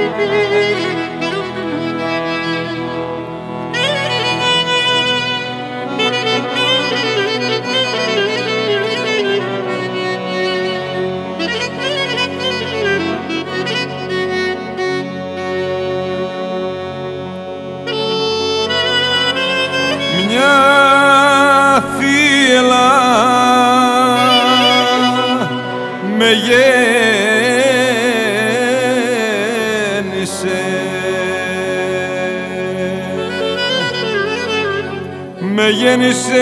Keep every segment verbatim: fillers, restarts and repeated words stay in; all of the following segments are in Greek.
με γέννησε, με γέννησε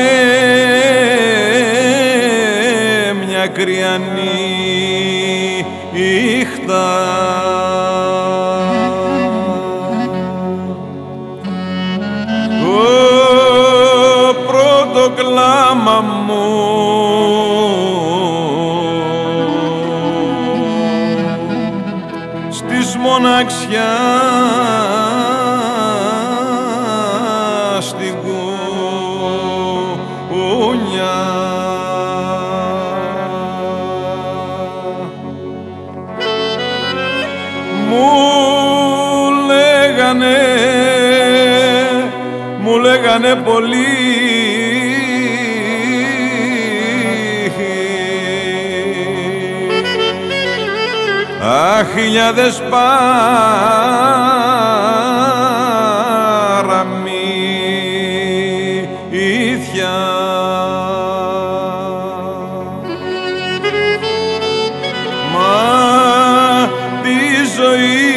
μια κρυανή νύχτα. Το πρώτο κλάμα μου της μοναξιάς στην κούνια. Μου λέγανε, μου λέγανε πολύ αχ, χιλιάδες παραμύθια. Μα τη ζωή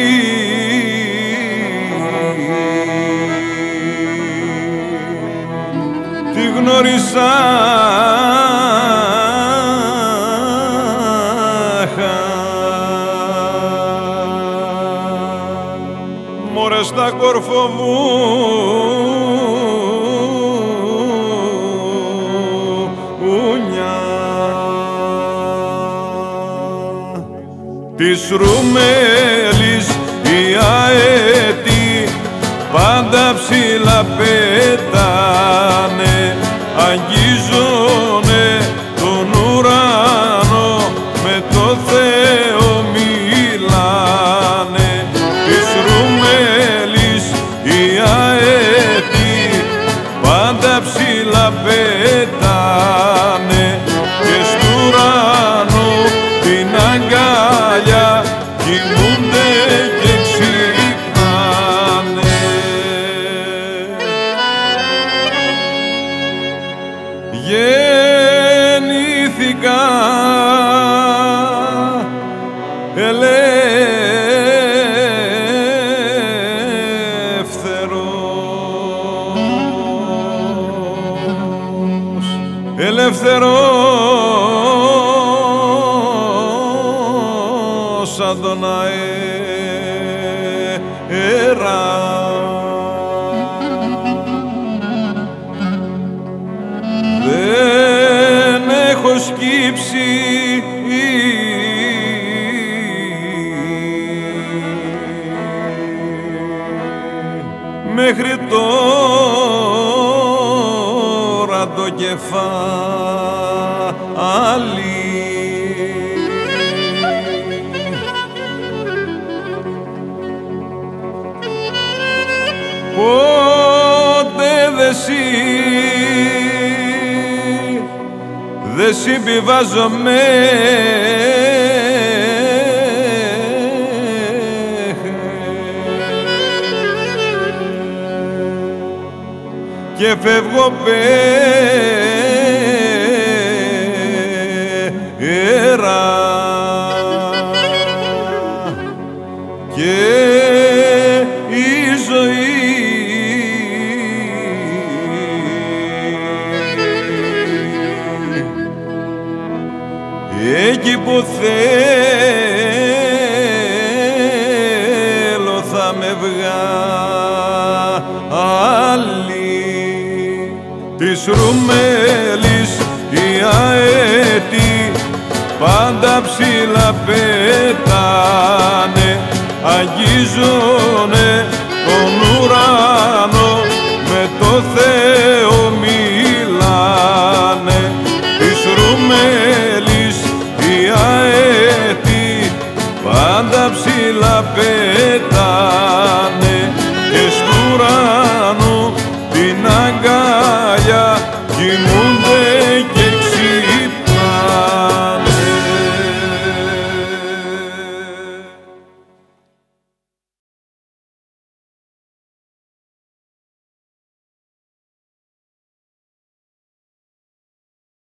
τη γνώρισα μωρέ στα κορφοβούνια της Ρουμέλης η αέτη πάντα ψηλά πέτανε, αγγίζουνε τον ουρανό, με το Θεό μιλάνε. Της Ρουμέλης η αέτη πάντα ψηλά πέτανε και στου ουρανού την αγκάλια κοιμούνται και ξυπνάνε. Γεννήθηκα ελεύθερος, ελεύθερος σαν τον αέρα. Δεν έχω σκύψει μέχρι τώρα το κεφάλι. Ποτέ δε συ, δε συμβιβάζομαι και φεύγω πέρα και η ζωή εκεί που θέλω θα με βγάλει. Της Ρουμέλης η αέτη πάντα ψηλά πέτανε, αγγίζουνε τον ουρανό, με το Θεό μιλάνε. Της Ρουμέλης η αέτη πάντα ψηλά πέτανε